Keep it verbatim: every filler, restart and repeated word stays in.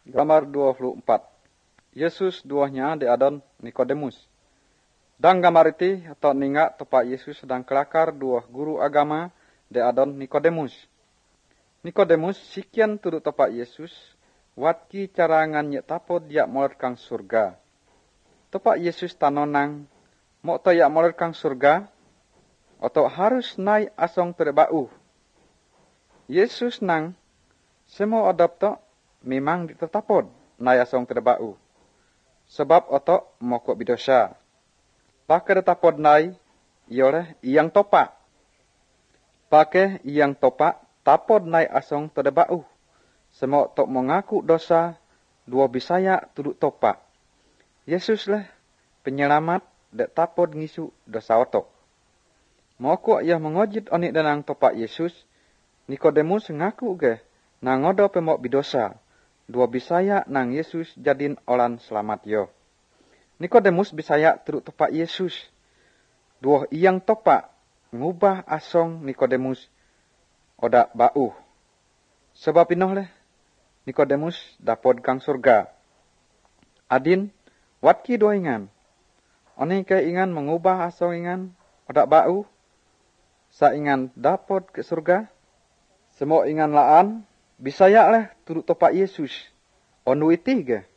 Gambar dua puluh empat. Yesus duahnya di adon Nikodemus. Dan gambar itu atau ninga tepat Yesus sedang kelakar dua guru agama di adon Nikodemus. Nikodemus sikian turut tepat Yesus watki carangan nyek tapo dia moler kang surga. Tepat Yesus tanonang mau to yak moler kang surga atau harus naik asong terbau. Yesus nang semua adap to memang ditetapod naik asong terbau. Sebab otok mokok bidosa. Pakai tetapod naik ioleh iyang topak. Pakai iyang topak tapod naik asong terbau. Semua tok mengaku dosa dua bisaya tuduk topak. Yesus lah penyelamat dek tapod ngisu dosa otok. Mokok ia mengojit onik danang topak Yesus. Nikodemus ngaku ge nang odo pemok bidosa. Dua bisaya nang Yesus jadin olan selamat yo. Nikodemus bisaya turut topak Yesus. Dua iyang topak ngubah asong Nikodemus oda bau. Sebab inoh leh Nikodemus dapod kang surga. Adin watki dua ingan. Oni ke ingan mengubah asong ingan oda bau. Sa ingan dapod ke surga. Semua ingan laan bisaya leh turut topak Yesus. Onu itih ge.